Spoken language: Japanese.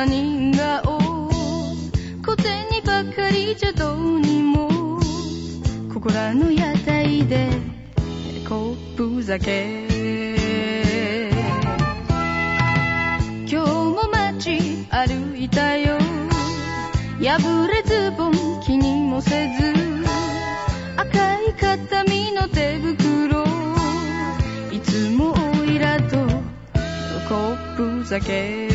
他人顔小銭ばかりじゃどうにもここらの屋台でコップ酒今日も街歩いたよ破れズボン気にもせず赤い形見の手袋いつもオイラとコップ酒